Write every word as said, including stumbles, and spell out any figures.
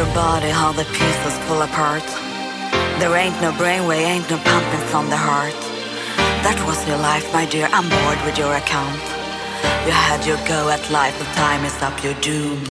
your body, how the pieces fall apart. There ain't no brainwave, ain't no pumping from the heart. That was your life, my dear, I'm bored with your account. You had your go at life, the time is up, you're doomed.